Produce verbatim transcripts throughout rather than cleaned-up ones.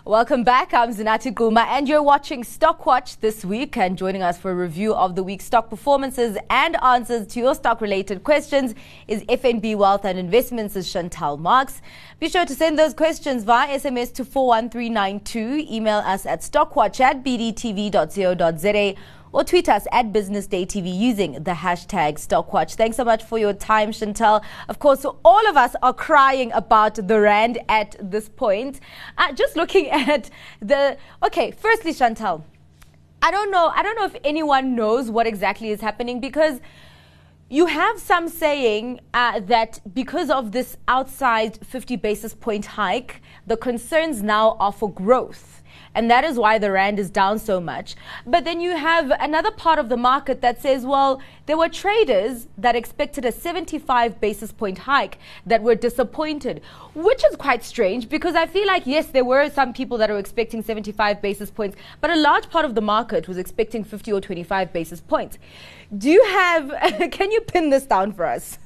Welcome back. I'm Zinati Guma, and you're watching Stock Watch this week. And joining us for a review of the week's stock performances and answers to your stock-related questions is F N B Wealth and Investments' Chantal Marx. Be sure to send those questions via S M S to four one three nine two. Email us at stockwatch at b d t v dot co dot z a. or tweet us at Business Day T V using the hashtag Stockwatch. Thanks so much for your time, Chantal. Of course, all of us are crying about the rand at this point. Uh, just looking at the... Okay, firstly, Chantal, I don't know. I don't know if anyone knows what exactly is happening, because you have some saying uh, that because of this outsized fifty basis point hike, the concerns now are for growth. And that is why the rand is down so much. But then you have another part of the market that says, well, there were traders that expected a seventy-five basis point hike that were disappointed, which is quite strange, because I feel like, yes, there were some people that were expecting seventy-five basis points, but a large part of the market was expecting fifty or twenty-five basis points. Do you have, can you pin this down for us?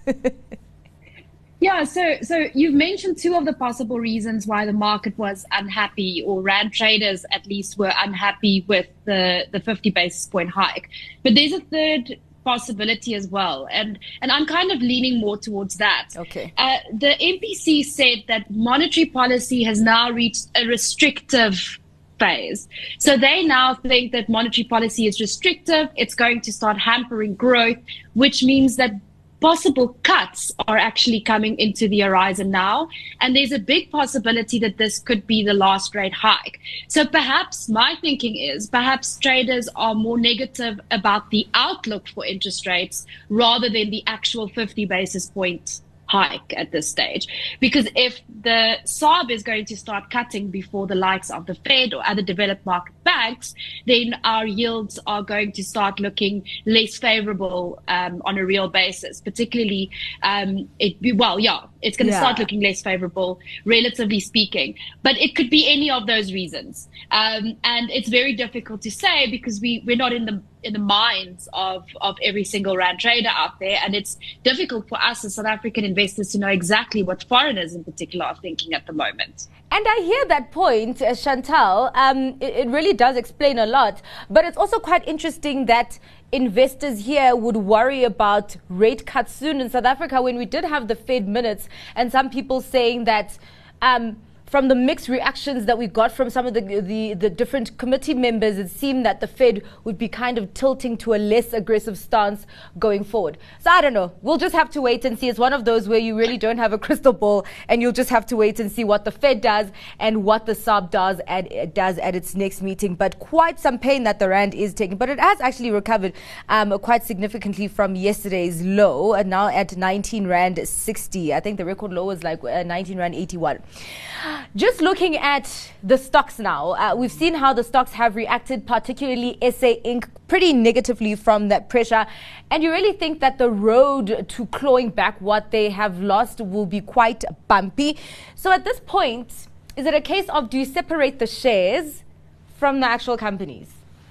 Yeah, so so you've mentioned two of the possible reasons why the market was unhappy, or rand traders at least were unhappy with the, the fifty basis point hike. But there's a third possibility as well, and and I'm kind of leaning more towards that. Okay. Uh, the M P C said that monetary policy has now reached a restrictive phase. So they now think that monetary policy is restrictive. It's going to start hampering growth, which means that possible cuts are actually coming into the horizon now. And there's a big possibility that this could be the last rate hike. So perhaps my thinking is perhaps traders are more negative about the outlook for interest rates rather than the actual fifty basis point hike at this stage. Because if the S A R B is going to start cutting before the likes of the Fed or other developed market banks, then our yields are going to start looking less favorable um, on a real basis, particularly, um, it well, yeah, it's going to Yeah. start looking less favorable, relatively speaking. But it could be any of those reasons. Um, and it's very difficult to say because we, we're not in the in the minds of, of every single rand trader out there. And it's difficult for us as South African investors to know exactly what foreigners in particular are thinking at the moment. And I hear that point, uh, Chantal. Um, it, it really does explain a lot. But it's also quite interesting that investors here would worry about rate cuts soon in South Africa, when we did have the Fed minutes and some people saying that um, from the mixed reactions that we got from some of the, the the different committee members, it seemed that the Fed would be kind of tilting to a less aggressive stance going forward. So I don't know. We'll just have to wait and see. It's one of those where you really don't have a crystal ball, and you'll just have to wait and see what the Fed does and what the S A R B does at, does at its next meeting. But quite some pain that the rand is taking. But it has actually recovered um, quite significantly from yesterday's low, and now at nineteen rand sixty. I think the record low was like uh, nineteen rand eighty-one. Just looking at the stocks now, uh, we've seen how the stocks have reacted, particularly S A Inc, pretty negatively from that pressure. And you really think that the road to clawing back what they have lost will be quite bumpy. So at this point, is it a case of, do you separate the shares from the actual companies?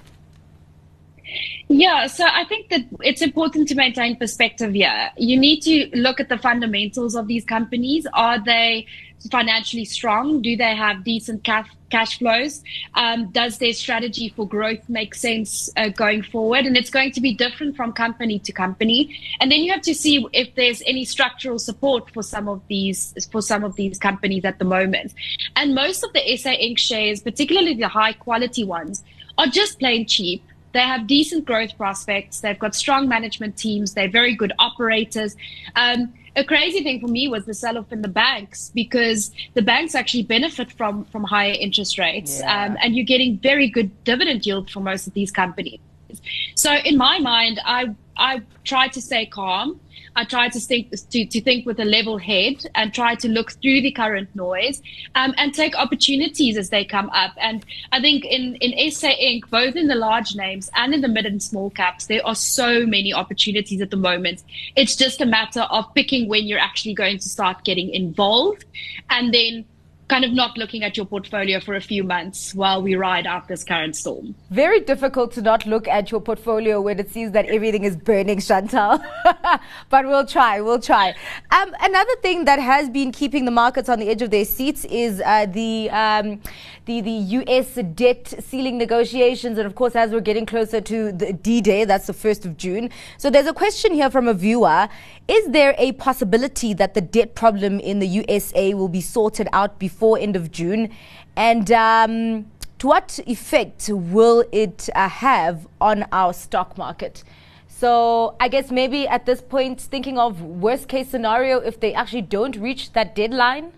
Yeah, so I think that it's important to maintain perspective here. You need to look at the fundamentals of these companies. Are they financially strong? Do they have decent cash cash flows? Um, does their strategy for growth make sense uh, going forward? And it's going to be different from company to company. And then you have to see if there's any structural support for some of these for some of these companies at the moment. And most of the S A Inc shares, particularly the high quality ones, are just plain cheap. They have decent growth prospects. They've got strong management teams. They're very good operators. Um, a crazy thing for me was the sell-off in the banks, because the banks actually benefit from, from higher interest rates. Yeah. Um, and you're getting very good dividend yield for most of these companies. So in my mind, I I try to stay calm. I try to think to, to think with a level head and try to look through the current noise um, and take opportunities as they come up. And I think in, in S A Inc, both in the large names and in the mid and small caps, there are so many opportunities at the moment. It's just a matter of picking when you're actually going to start getting involved, and then kind of not looking at your portfolio for a few months while we ride out this current storm. Very difficult to not look at your portfolio when it seems that everything is burning, Chantal. But we'll try, we'll try. Um, another thing that has been keeping the markets on the edge of their seats is uh, the, um, the the U S debt ceiling negotiations. And of course, as we're getting closer to the D-Day, that's the first of June. So there's a question here from a viewer. Is there a possibility that the debt problem in the U S A will be sorted out before end of June? And um, to what effect will it uh, have on our stock market? So I guess maybe at this point, thinking of worst case scenario, if they actually don't reach that deadline?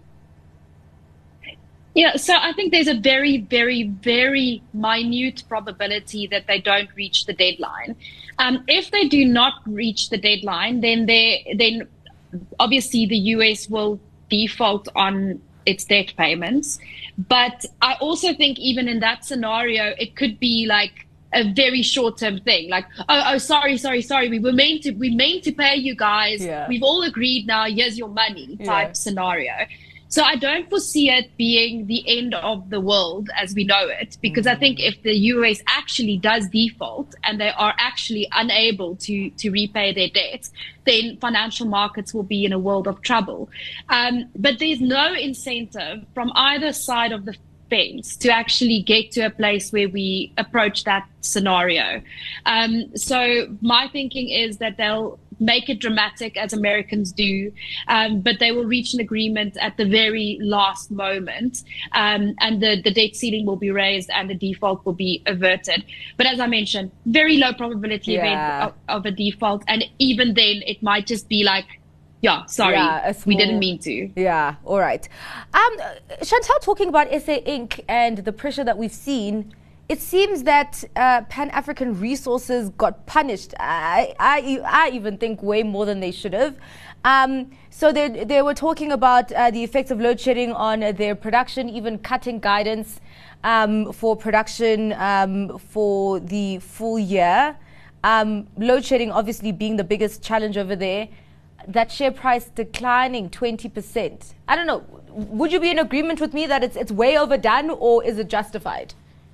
Yeah, so I think there's a very, very, very minute probability that they don't reach the deadline. Um, if they do not reach the deadline, then they, then obviously the U S will default on its debt payments. But I also think even in that scenario, it could be like a very short-term thing, like, oh, oh, sorry, sorry, sorry, we were meant to, we meant to pay you guys. Yeah. We've all agreed now. Here's your money type Yeah. scenario. So I don't foresee it being the end of the world as we know it, because I think if the U S actually does default and they are actually unable to, to repay their debts, then financial markets will be in a world of trouble. Um, but there's no incentive from either side of the fence to actually get to a place where we approach that scenario. Um, so my thinking is that they'll make it dramatic as Americans do, um, but they will reach an agreement at the very last moment, um, and the, the debt ceiling will be raised and the default will be averted. But as I mentioned, very low probability Yeah. event of, of a default, and even then it might just be like, yeah, sorry, Yeah, a we didn't small- mean to. Yeah, all right. Um, Chantal, talking about S A Incorporated and the pressure that we've seen, it seems that uh, Pan-African Resources got punished. I, I, I even think way more than they should have. Um, so they, they were talking about uh, the effects of load shedding on uh, their production, even cutting guidance um, for production um, for the full year. Um, load shedding obviously being the biggest challenge over there. That share price declining twenty percent. I don't know. Would you be in agreement with me that it's it's way overdone, or is it justified?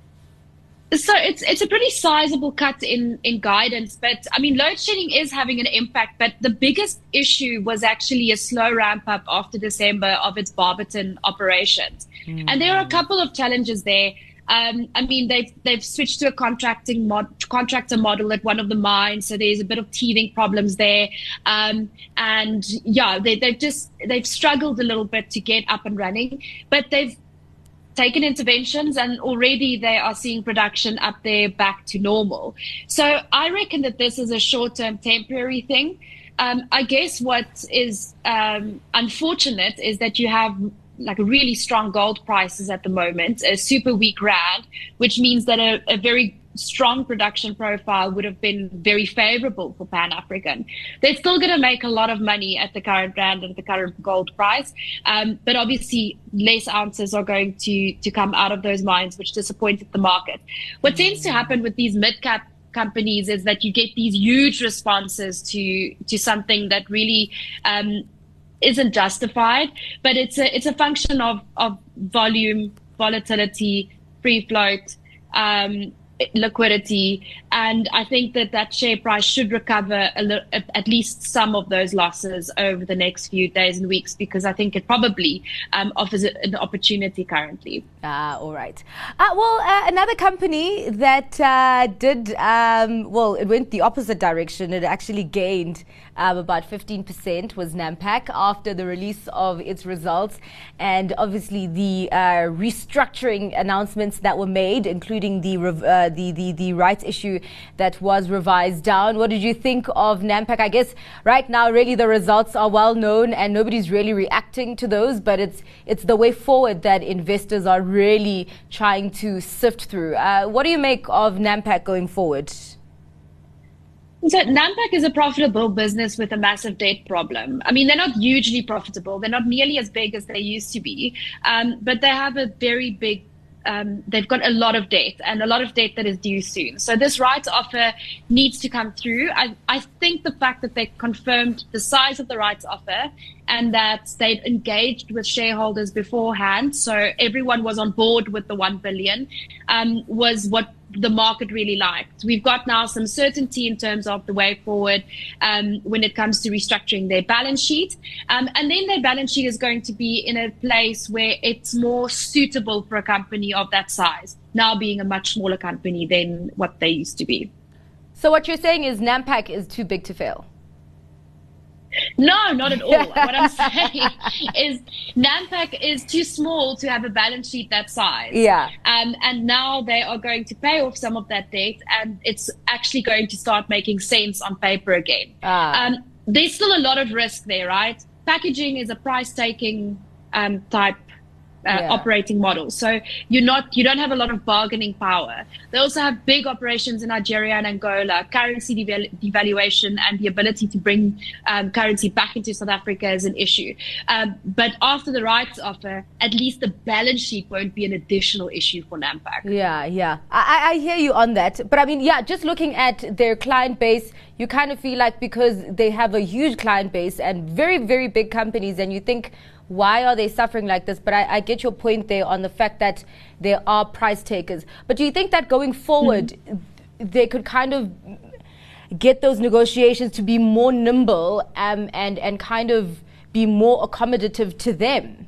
So it's it's a pretty sizable cut in, in guidance, but I mean, load shedding is having an impact. But the biggest issue was actually a slow ramp up after December of its Barberton operations, mm. and there are a couple of challenges there. Um, I mean, they've they've switched to a contracting mod, contractor model at one of the mines, so there's a bit of teething problems there. Um, and yeah, they, they've just they've struggled a little bit to get up and running, but they've taken interventions, and already they are seeing production up there back to normal. So I reckon that this is a short-term temporary thing. Um, I guess what is um, unfortunate is that you have like really strong gold prices at the moment, a super weak rand, which means that a, a very strong production profile would have been very favorable for Pan-African. They're still going to make a lot of money at the current rand and the current gold price, um, but obviously less ounces are going to to come out of those mines, which disappointed the market. What mm-hmm. tends to happen with these mid-cap companies is that you get these huge responses to to something that really um, isn't justified, but it's a it's a function of of volume, volatility, free float, um, liquidity, and I think that that share price should recover a li- at least some of those losses over the next few days and weeks, because I think it probably um, offers an opportunity currently. Ah, all right. Uh, well, uh, another company that uh, did, um, well, it went the opposite direction. It actually gained um, about fifteen percent was Nampak after the release of its results, and obviously the uh, restructuring announcements that were made, including the, rev- uh, the the the rights issue that was revised down. What did you think of Nampak? I guess right now, really, the results are well known and nobody's really reacting to those, but it's it's the way forward that investors are really trying to sift through. Uh, what do you make of Nampak going forward? So Nampak is a profitable business with a massive debt problem. I mean, they're not hugely profitable. They're not nearly as big as they used to be, um, but they have a very big um, they've got a lot of debt and a lot of debt that is due soon. So this rights offer needs to come through. I, I think the fact that they confirmed the size of the rights offer and that they'd engaged with shareholders beforehand, so everyone was on board with the one billion, um, was what the market really liked. We've got now some certainty in terms of the way forward um, when it comes to restructuring their balance sheet. Um, and then their balance sheet is going to be in a place where it's more suitable for a company of that size, now being a much smaller company than what they used to be. So what you're saying is Nampak is too big to fail? No, not at all. What I'm saying is Nampak is too small to have a balance sheet that size. Yeah. Um, and now they are going to pay off some of that debt, and it's actually going to start making sense on paper again. Ah. Um, there's still a lot of risk there, right? Packaging is a price-taking um, type Uh, yeah. operating model. So you're not, you don't have a lot of bargaining power. They also have big operations in Nigeria and Angola. Currency devalu- devaluation and the ability to bring um, currency back into South Africa is an issue. Um, but after the rights offer, at least the balance sheet won't be an additional issue for Nampak. Yeah, yeah. I, I hear you on that. But I mean, yeah, just looking at their client base, you kind of feel like because they have a huge client base and very, very big companies, and you think, why are they suffering like this? But I, I get your point there on the fact that there are price takers. But do you think that going forward, mm-hmm. they could kind of get those negotiations to be more nimble um, and, and kind of be more accommodative to them?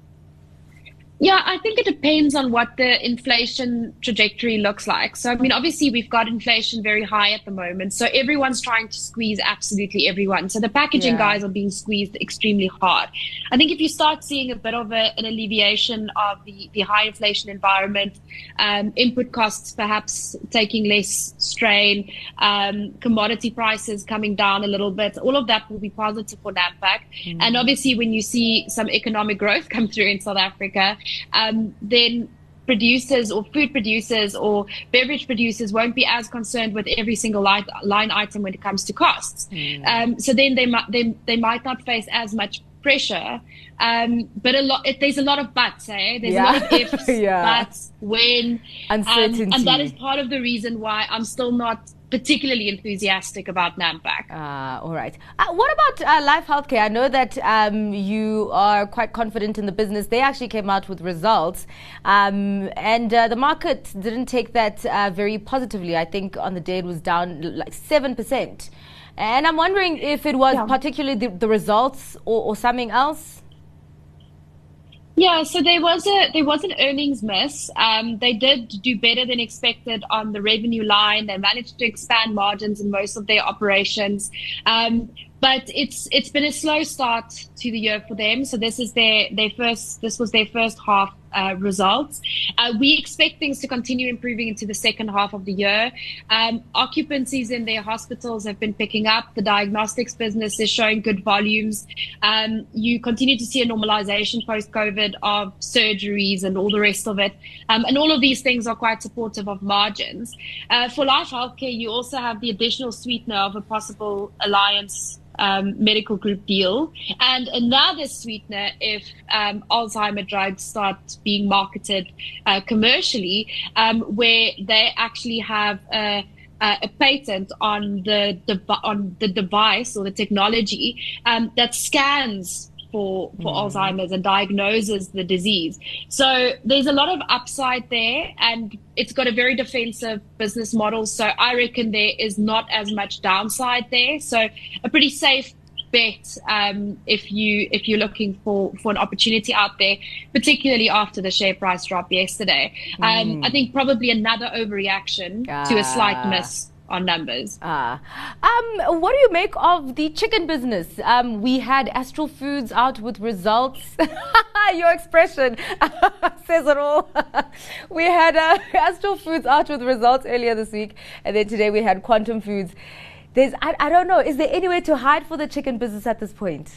Yeah, I think it depends on what the inflation trajectory looks like. So, I mean, obviously, we've got inflation very high at the moment. So everyone's trying to squeeze absolutely everyone. So the packaging yeah. guys are being squeezed extremely hard. I think if you start seeing a bit of a, an alleviation of the, the high inflation environment, um, input costs perhaps taking less strain, um, commodity prices coming down a little bit, all of that will be positive for Nampak. Mm. And obviously, when you see some economic growth come through in South Africa, Um, then producers or food producers or beverage producers won't be as concerned with every single line, line item when it comes to costs. Mm. Um, so then they might they, they might not face as much pressure. Um, but a lot it, there's a lot of buts, eh? There's yeah. a lot of ifs, yeah. buts, when, uncertainty, um, and that is part of the reason why I'm still not particularly enthusiastic about Nampak. Ah, all right. Uh, what about uh, Life Healthcare? I know that um, you are quite confident in the business. They actually came out with results, um, and uh, the market didn't take that uh, very positively. I think on the day it was down like seven percent. And I'm wondering if it was yeah. particularly the, the results or, or something else. Yeah, so there was a there was an earnings miss. Um, they did do better than expected on the revenue line. They managed to expand margins in most of their operations, um, but it's it's been a slow start to the year for them. So this is their their first this was their first half uh, results. Uh, we expect things to continue improving into the second half of the year. Um, occupancies in their hospitals have been picking up. The diagnostics business is showing good volumes. Um, you continue to see a normalization post-COVID of surgeries and all the rest of it. Um, and all of these things are quite supportive of margins. Uh, for Life Healthcare, you also have the additional sweetener of a possible alliance Um, medical group deal, and another sweetener if um, Alzheimer drugs start being marketed uh, commercially, um, where they actually have a, a patent on the on the device or the technology um, that scans for for mm. Alzheimer's and diagnoses the disease. So there's a lot of upside there, and it's got a very defensive business model. So I reckon there is not as much downside there. So a pretty safe bet um, if you if you're looking for for an opportunity out there, particularly after the share price drop yesterday. Mm. Um, I think probably another overreaction ah. to a slight miss on numbers. Ah, um, what do you make of the chicken business? Um, we had Astral Foods out with results. Your expression says it all. We had uh, Astral Foods out with results earlier this week, and then today we had Quantum Foods. There's, I, I don't know, is there any way to hide for the chicken business at this point?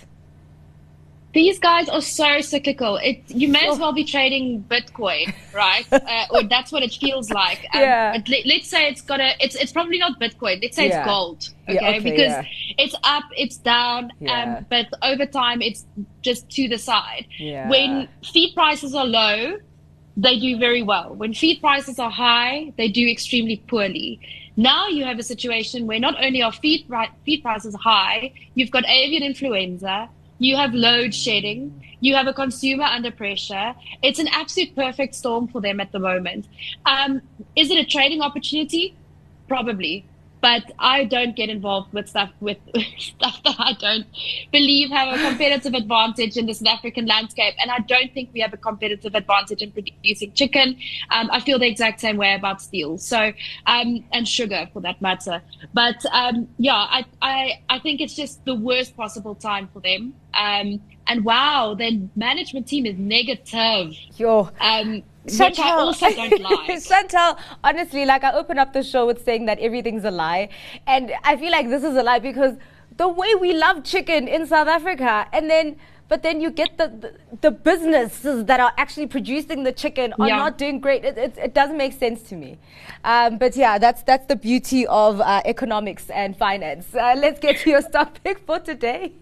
These guys are so cyclical. It, you may as well be trading Bitcoin, right? uh, or that's what it feels like. Um, yeah. Let, let's say it's got a. It's it's probably not Bitcoin. Let's say yeah. it's gold. Okay, yeah, okay because yeah. it's up, it's down, yeah. um, but over time it's just to the side. Yeah. When feed prices are low, they do very well. When feed prices are high, they do extremely poorly. Now you have a situation where not only are feed, feed prices high, you've got avian influenza, you have load shedding, you have a consumer under pressure. It's an absolute perfect storm for them at the moment. Um, is it a trading opportunity? Probably. But I don't get involved with stuff with stuff that I don't believe have a competitive advantage in the South African landscape. And I don't think we have a competitive advantage in producing chicken. Um, I feel the exact same way about steel. So, um, and sugar for that matter. But um, yeah, I, I, I think it's just the worst possible time for them. Um, and wow, their management team is negative. Yo. Um, Chantal, which I also don't like. Chantal, honestly, like I open up the show with saying that everything's a lie. And I feel like this is a lie because the way we love chicken in South Africa, and then, but then you get the, the, the businesses that are actually producing the chicken are yeah. not doing great. It, it, it doesn't make sense to me. Um, but yeah, that's, that's the beauty of uh, economics and finance. Uh, let's get to your stock pick for today.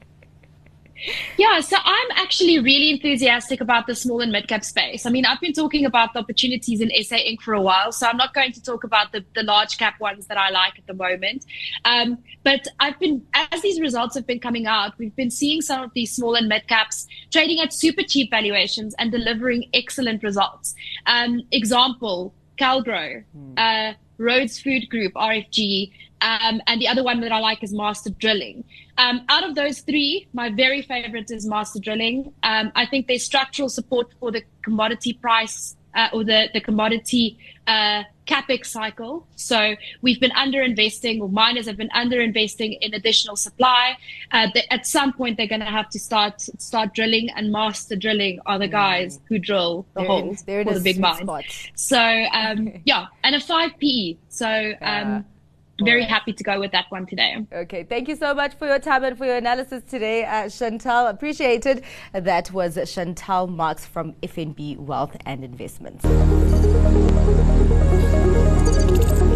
Yeah, so I'm actually really enthusiastic about the small and mid-cap space. I mean, I've been talking about the opportunities in S A Incorporated for a while, so I'm not going to talk about the, the large cap ones that I like at the moment. Um, but I've been, as these results have been coming out, we've been seeing some of these small and mid-caps trading at super cheap valuations and delivering excellent results. Um, example, Calgro, mm. uh, Rhodes Food Group, R F G, um, and the other one that I like is Master Drilling. Um, out of those three, my very favorite is Master Drilling. Um, I think there's structural support for the commodity price uh, or the, the commodity uh, capex cycle. So we've been underinvesting, or miners have been underinvesting in additional supply. Uh, they, at some point, they're going to have to start start drilling, and Master Drilling are the guys who drill the they're holes in, for the big mines. So um, yeah, and a five P E. So um, uh, very right. happy to go with that one today. Okay, thank you so much for your time and for your analysis today, uh, Chantal. Appreciated. That was Chantal Marx from F N B Wealth and Investments.